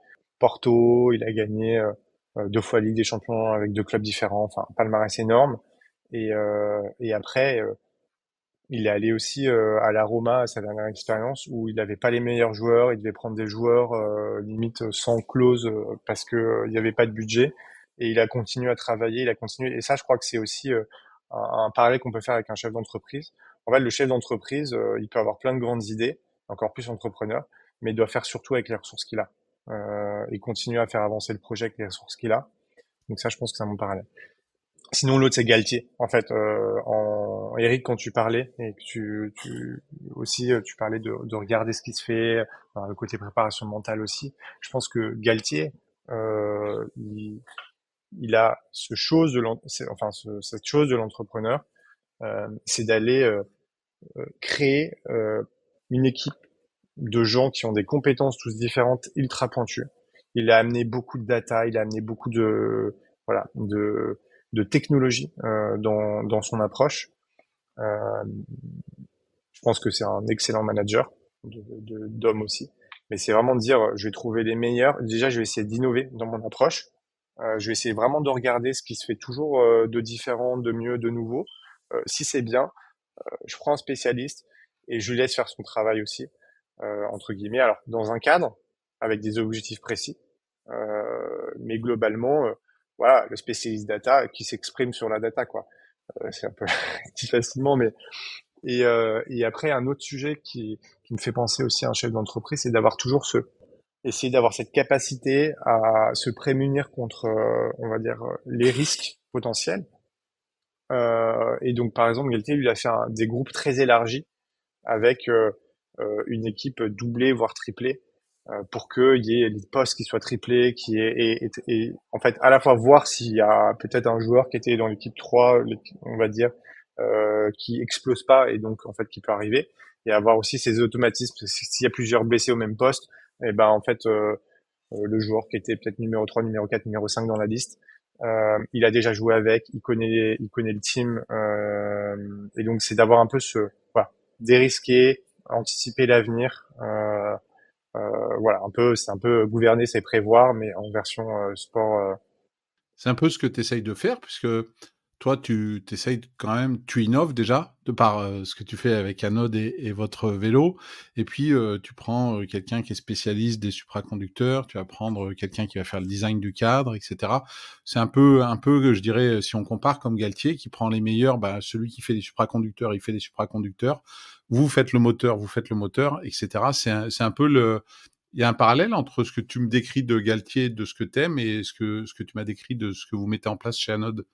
S2: Porto, il a gagné euh, euh, deux fois la Ligue des Champions avec deux clubs différents, enfin, un palmarès énorme. Et, euh, et après, euh, il est allé aussi euh, à la Roma, à sa dernière expérience, où il n'avait pas les meilleurs joueurs, il devait prendre des joueurs euh, limite sans clause euh, parce que euh, il n'y avait pas de budget. Et il a continué à travailler, il a continué. Et ça, je crois que c'est aussi euh, un, un parallèle qu'on peut faire avec un chef d'entreprise. En fait, le chef d'entreprise, euh, il peut avoir plein de grandes idées, encore plus entrepreneur, mais il doit faire surtout avec les ressources qu'il a. Euh, et continuer à faire avancer le projet avec les ressources qu'il a. Donc ça, je pense que c'est un bon parallèle. Sinon, l'autre, c'est Galtier. En fait, euh, en Eric, quand tu parlais et que tu, tu aussi, euh, tu parlais de, de regarder ce qui se fait, euh, le côté préparation mentale aussi. Je pense que Galtier, euh, il, il a ce chose de l'en- c'est- enfin ce- cette chose de l'entrepreneur, euh, c'est d'aller euh, euh, créer euh, une équipe de gens qui ont des compétences tous différentes, ultra pointues. Il a amené beaucoup de data, il a amené beaucoup de voilà de de technologie euh, dans dans son approche. Euh, je pense que c'est un excellent manager de, de- d'hommes aussi. Mais c'est vraiment de dire, euh, je vais trouver les meilleurs. Déjà, je vais essayer d'innover dans mon approche. Euh, je vais essayer vraiment de regarder ce qui se fait toujours euh, de différent, de mieux, de nouveau. Euh, si c'est bien, je prends un spécialiste et je lui laisse faire son travail aussi, euh, entre guillemets. Alors, dans un cadre, avec des objectifs précis, euh, mais globalement, euh, voilà, le spécialiste data qui s'exprime sur la data, quoi. Euh, c'est un peu dit facilement, mais et, euh, et après un autre sujet qui, qui me fait penser aussi à un chef d'entreprise, c'est d'avoir toujours ce essayer d'avoir cette capacité à se prémunir contre, euh, on va dire, euh, les risques potentiels. Euh, et donc, par exemple, Galtier, lui, a fait un- des groupes très élargis avec euh, euh, une équipe doublée, voire triplée, euh, pour qu'il y ait les postes qui soient triplés, qui est et, et, et, en fait à la fois voir s'il y a peut-être un joueur qui était dans l'équipe trois, l'équipe- on va dire, euh, qui explose pas et donc en fait qui peut arriver, et avoir aussi ces automatismes. Parce que s'il y a plusieurs blessés au même poste, et ben en fait euh, euh, le joueur qui était peut-être numéro trois, numéro quatre, numéro cinq dans la liste, euh, il a déjà joué avec, il connaît, il connaît le team, euh, et donc c'est d'avoir un peu ce, voilà, dérisquer, anticiper l'avenir, euh, euh, voilà, un peu, c'est un peu gouverner, c'est prévoir, mais en version euh, sport. euh.
S1: C'est un peu ce que tu essayes de faire, puisque toi, tu t'essayes quand même, tu innoves déjà, de par euh, ce que tu fais avec Anode et, et votre vélo, et puis euh, tu prends euh, quelqu'un qui est spécialiste des supraconducteurs, tu vas prendre euh, quelqu'un qui va faire le design du cadre, et cetera. C'est un peu, un peu, je dirais, si on compare comme Galtier, qui prend les meilleurs, bah, celui qui fait les supraconducteurs, il fait les supraconducteurs, vous faites le moteur, vous faites le moteur, et cetera. C'est un, c'est un peu le, il y a un parallèle entre ce que tu me décris de Galtier, de ce que t'aimes, et ce que, ce que tu m'as décrit de ce que vous mettez en place chez Anode.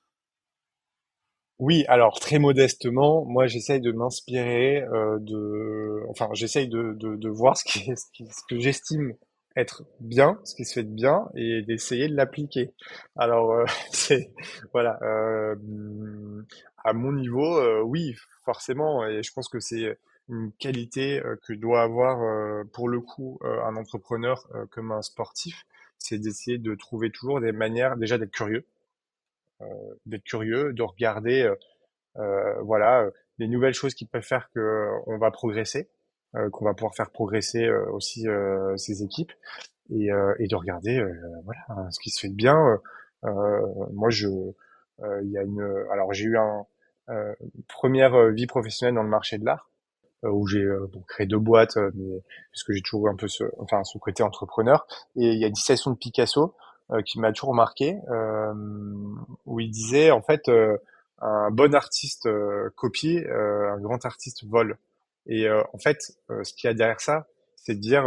S2: Oui, alors très modestement, moi j'essaye de m'inspirer euh, de, enfin j'essaye de, de, de voir ce qui est, ce qui- ce que j'estime être bien, ce qui se fait de bien, et d'essayer de l'appliquer. Alors euh, c'est voilà, euh, hum, à mon niveau, euh, oui, forcément, et je pense que c'est une qualité euh, que doit avoir euh, pour le coup euh, un entrepreneur euh, comme un sportif, c'est d'essayer de trouver toujours des manières déjà d'être curieux, d'être curieux, de regarder. euh, euh, voilà, euh, les nouvelles choses qui peuvent faire que euh, on va progresser, euh, qu'on va pouvoir faire progresser euh, aussi euh, ces équipes, et, euh, et de regarder euh, voilà ce qui se fait de bien. Euh, euh, moi, je, euh, il y a une, alors j'ai eu un euh, première euh, vie professionnelle dans le marché de l'art euh, où j'ai euh, bon, créé deux boîtes, euh, mais puisque j'ai toujours un peu ce, enfin, ce côté entrepreneur. Et il y a une citation de Picasso euh, qui m'a toujours marqué, euh, où il disait en fait euh, un bon artiste euh, copie, euh, un grand artiste vole. Et euh, en fait, euh, ce qu'il y a derrière ça, c'est de dire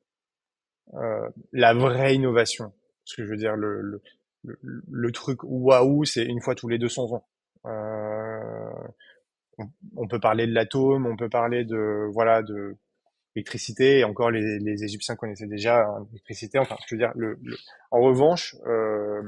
S2: euh, la vraie innovation. Ce que je veux dire, le, le, le, le truc waouh, c'est une fois tous les deux cents ans. Euh, on, on peut parler de l'atome, on peut parler de voilà de l'électricité, et encore les, les Égyptiens connaissaient déjà hein, l'électricité. Enfin, je veux dire, le, le- en revanche, euh,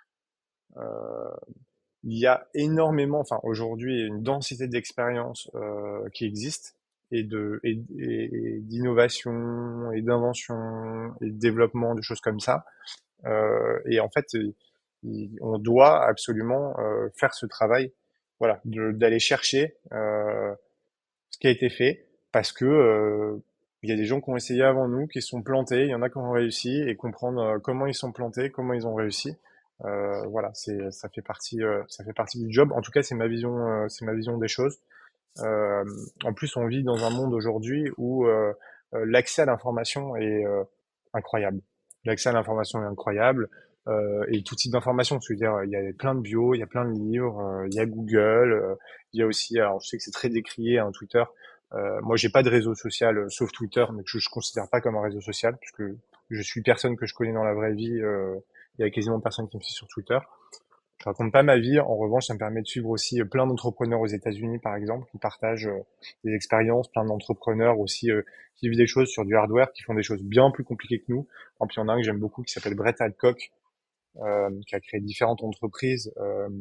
S2: euh, il y a énormément, enfin aujourd'hui, une densité d'expériences euh, qui existe et de et, et- et d'innovation et d'invention et de développement, de choses comme ça. Euh, et en fait, il- on doit absolument euh, faire ce travail, voilà, de- d'aller chercher euh, ce qui a été fait, parce que euh, Il y a des gens qui ont essayé avant nous, qui se sont plantés, il y en a qui ont réussi, et comprendre euh, comment ils sont plantés, comment ils ont réussi. Euh, voilà, c'est ça fait partie euh, ça fait partie du job. En tout cas, c'est ma vision euh, c'est ma vision des choses. Euh, En plus, on vit dans un monde aujourd'hui où euh, euh, l'accès à l'information est euh, incroyable. L'accès à l'information est incroyable, euh, et tout type d'information. C'est-à-dire, il y a plein de bios, il y a plein de livres, euh, il y a Google, euh, il y a aussi, alors je sais que c'est très décrié, hein, Twitter. Euh, moi, j'ai pas de réseau social euh, sauf Twitter, mais que je, je considère pas comme un réseau social, puisque je suis personne que je connais dans la vraie vie. Euh, il y a quasiment personne qui me suit sur Twitter. Je raconte pas ma vie. En revanche, ça me permet de suivre aussi euh, plein d'entrepreneurs aux États-Unis, par exemple, qui partagent euh, des expériences, plein d'entrepreneurs aussi euh, qui vivent des choses sur du hardware, qui font des choses bien plus compliquées que nous. En plus, il y en a un que j'aime beaucoup qui s'appelle Brett Hadcock, euh, qui a créé différentes entreprises. Euh,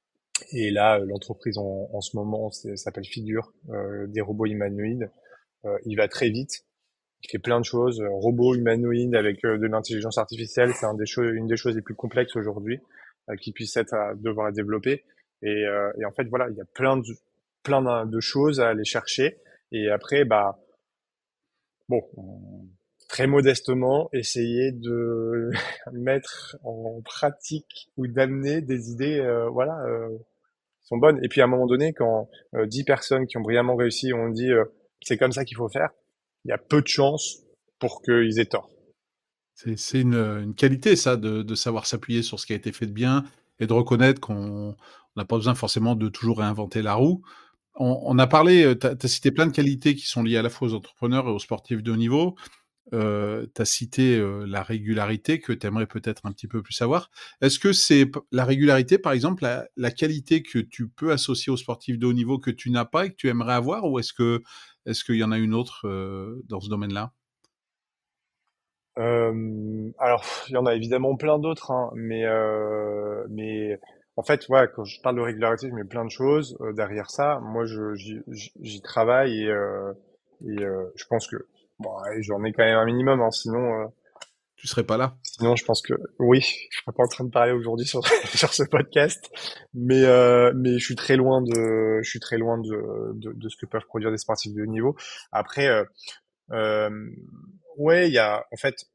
S2: et là, euh, l'entreprise en, en ce moment c'est- s'appelle Figure, euh, des robots humanoïdes. Euh, il va très vite. Il fait plein de choses. Euh, robots humanoïdes avec euh, de l'intelligence artificielle, c'est un des choses, une des choses les plus complexes aujourd'hui euh, qui puisse être à devoir être développée. Et, euh, et en fait, voilà, il y a plein de plein d'un- de choses à aller chercher. Et après, bah bon, on- très modestement, essayer de mettre en pratique ou d'amener des idées, euh, voilà, euh, qui sont bonnes. Et puis à un moment donné, quand euh, dix personnes qui ont brillamment réussi ont dit euh, c'est comme ça qu'il faut faire, il y a peu de chances pour qu'ils aient tort.
S1: C'est c'est une, une qualité ça de de savoir s'appuyer sur ce qui a été fait de bien et de reconnaître qu'on n'a pas besoin forcément de toujours réinventer la roue. On on a parlé, heu, tu as cité plein de qualités qui sont liées à la fois aux entrepreneurs et aux sportifs de haut niveau. Heu, tu as cité, heu, la régularité que tu aimerais peut-être un petit peu plus savoir. Est-ce que c'est p la régularité, par exemple, la la qualité que tu peux associer aux sportifs de haut niveau que tu n'as pas et que tu aimerais avoir? Ou est-ce que est-ce qu'il y en a une autre, heu, dans ce domaine-là?
S2: Euh, alors, il y en a évidemment plein d'autres, hein, mais euh, mais en fait, ouais, quand je parle de régularité, je mets plein de choses euh, derrière ça. Moi, je j'y j'y- j'y travaille et euh, et euh, je pense que bon, ouais, j'en ai quand même un minimum, hein, sinon euh,
S1: Tu serais pas là?
S2: sinon je pense que oui, je serais pas en train de parler aujourd'hui sur sur ce podcast, mais euh, mais je suis très loin de je suis très loin de de, de ce que peuvent produire des sportifs de haut niveau. Après, euh, euh, ouais, il y a en fait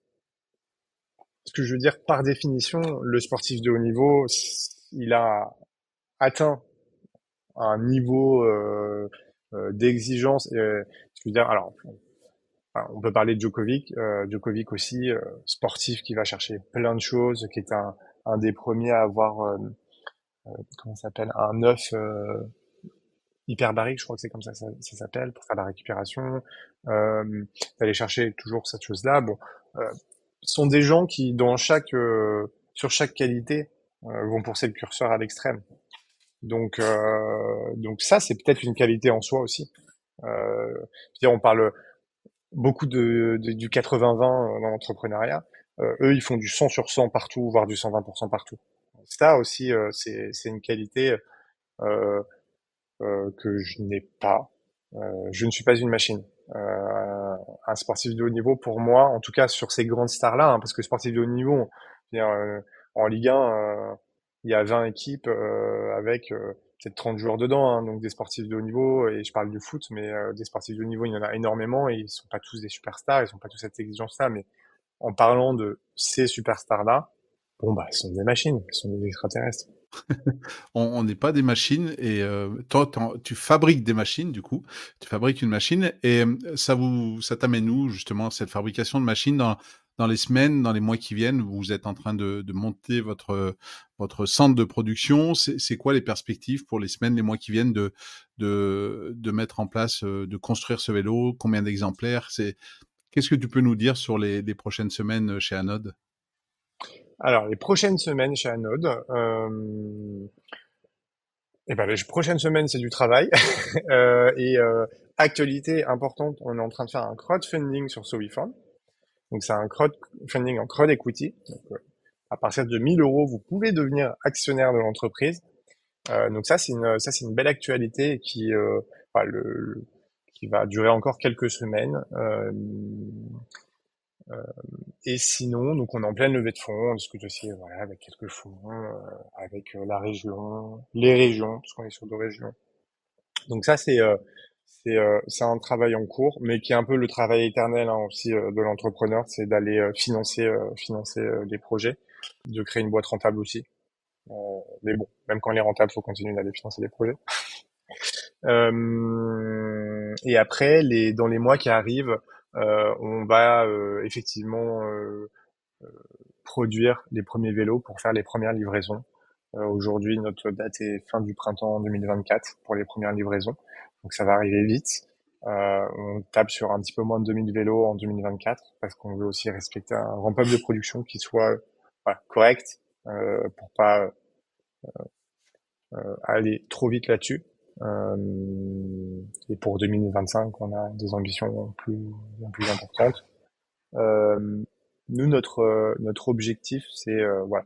S2: ce que je veux dire, par définition, le sportif de haut niveau, il a atteint un niveau euh, euh, d'exigence. Euh, je veux dire, alors, enfin, on peut parler de Djokovic, euh, Djokovic aussi, euh, sportif qui va chercher plein de choses, qui est un, un des premiers à avoir, euh, comment ça s'appelle, un œuf euh, hyperbarique, je crois que c'est comme ça que ça, ça s'appelle, pour faire la récupération, euh, d'aller chercher toujours cette chose-là. Bon, euh, ce sont des gens qui, dans chaque, euh, sur chaque qualité, euh, vont pousser le curseur à l'extrême. Donc, euh, donc ça, c'est peut-être une qualité en soi aussi. Euh, je veux dire, on parle beaucoup de, de- du quatre-vingts vingt dans l'entrepreneuriat. Euh, eux, ils font du cent sur cent partout, voire du cent vingt pour cent partout. Ça aussi, euh, c'est, c'est une qualité euh, euh, que je n'ai pas. Euh, je ne suis pas une machine. Euh, un sportif de haut niveau, pour moi, en tout cas sur ces grandes stars-là, hein, parce que sportif de haut niveau, on- je veux dire, euh, en Ligue un, euh, il y a vingt équipes euh, avec euh, peut-être trente joueurs dedans, hein, donc des sportifs de haut niveau, et je parle du foot, mais euh, des sportifs de haut niveau, il y en a énormément, et ils sont pas tous des superstars, ils sont pas tous cette exigence-là, mais en parlant de ces superstars-là, bon bah, ce sont des machines, ce sont des extraterrestres.
S1: On on n'est pas des machines et heu, toi, tu tu fabriques des machines du coup. Tu fabriques une machine et hem, ça vous ça t'amène où justement cette fabrication de machines dans dans les semaines, dans les mois qui viennent? Vous êtes en train de de monter votre, votre centre de production. C'est c'est quoi les perspectives pour les semaines, les mois qui viennent de de de mettre en place, heu, de construire ce vélo? Combien d'exemplaires? C'est qu'est-ce que tu peux nous dire sur les les prochaines semaines, chez Anode?
S2: Alors, les prochaines semaines chez Anode, euh, eh ben, les prochaines semaines, c'est du travail. Euh, et euh, actualité importante, on est en train de faire un crowdfunding sur SoWeFund. Donc, c'est un crowdfunding en crowd equity. Donc, euh, à partir de mille euros, vous pouvez devenir actionnaire de l'entreprise. Euh, donc ça, c'est une, ça, c'est une belle actualité qui, euh, enfin, le, le- qui va durer encore quelques semaines. Euh, et sinon, donc on est en pleine levée de fonds, on discute aussi, voilà, avec quelques fonds, euh, avec euh, la région, les régions, parce qu'on est sur deux régions. Donc ça, c'est euh, c'est euh, c'est un travail en cours, mais qui est un peu le travail éternel hein, aussi euh, de l'entrepreneur, c'est d'aller euh, financer euh, financer euh, des projets, de créer une boîte rentable aussi. Euh, mais bon, même quand elle est rentable, faut continuer d'aller financer des projets. Euh, et après, les dans les mois qui arrivent, euh, on va euh, effectivement euh, produire les premiers vélos pour faire les premières livraisons. Euh, aujourd'hui, notre date est fin du printemps deux mille vingt-quatre pour les premières livraisons. Donc ça va arriver vite. Euh, on tape sur un petit peu moins de deux mille vélos en deux mille vingt-quatre parce qu'on veut aussi respecter un ramp-up de production qui soit voilà, correct euh, pour pas euh, aller trop vite là-dessus. Euh, et pour deux mille vingt-cinq, on a des ambitions plus, plus importantes. Euh, nous, notre euh, notre objectif, c'est euh, voilà,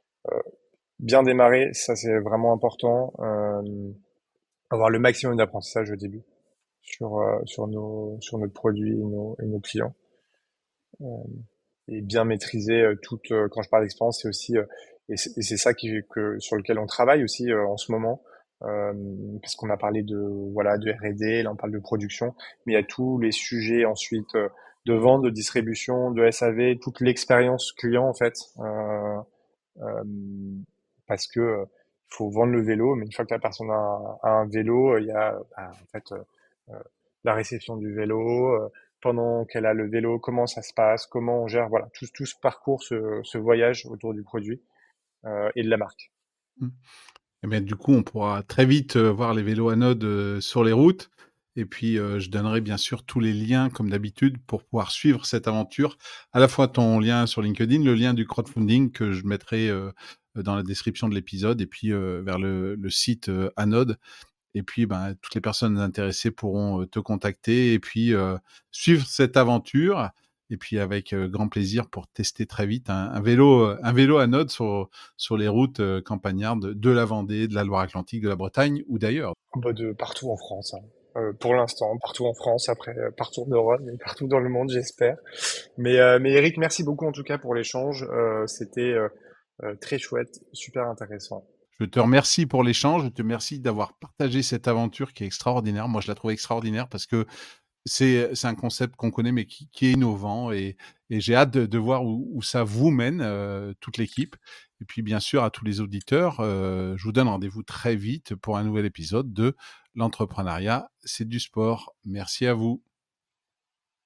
S2: bien démarrer, ça c'est vraiment important. Euh, avoir le maximum d'apprentissage au début sur euh, sur nos sur notre produit et nos, et nos clients. Euh, et bien maîtriser euh, toute. Euh, quand je parle d'expérience, c'est aussi euh, et c'est et c'est ça qui que sur lequel on travaille aussi euh, en ce moment. Euh, parce qu'on a parlé de voilà de R et D, là on parle de production, mais il y a tous les sujets ensuite euh, de vente, de distribution, de S A V, toute l'expérience client en fait. Euh, euh, parce que euh, il faut vendre le vélo, mais une fois que la personne a un, a un vélo, il y a bah, en fait euh, euh, la réception du vélo, euh, pendant qu'elle a le vélo, comment ça se passe, comment on gère, voilà, tout, tout ce parcours, ce, ce voyage autour du produit euh, et de la marque.
S1: Mmh. Et bien, du coup, on pourra très vite euh, voir les vélos anodes euh, sur les routes. Et puis, euh, je donnerai bien sûr tous les liens, comme d'habitude, pour pouvoir suivre cette aventure. À la fois ton lien sur LinkedIn, le lien du crowdfunding que je mettrai euh, dans la description de l'épisode, et puis euh, vers le, le site euh, Anode. Et puis, ben, toutes les personnes intéressées pourront euh, te contacter et puis euh, suivre cette aventure. Et puis, avec euh, grand plaisir pour tester très vite un, un vélo, euh, un vélo anode sur, sur les routes euh, campagnardes de la Vendée, de la Loire-Atlantique, de la Bretagne ou d'ailleurs.
S2: Bah, de partout en France, hein. Euh, pour l'instant, partout en France, après euh, partout en Europe, et partout dans le monde, j'espère. Mais, euh, mais Eric, merci beaucoup en tout cas pour l'échange. Euh, c'était euh, euh, très chouette, super intéressant.
S1: Je te remercie pour l'échange. Je te remercie d'avoir partagé cette aventure qui est extraordinaire. Moi, je la trouve extraordinaire parce que c'est c'est un concept qu'on connaît, mais qui, qui est innovant. Et, et j'ai hâte de, de voir où, où ça vous mène, euh, toute l'équipe. Et puis, bien sûr, à tous les auditeurs, euh, je vous donne rendez-vous très vite pour un nouvel épisode de L'entrepreneuriat, c'est du sport. Merci à vous.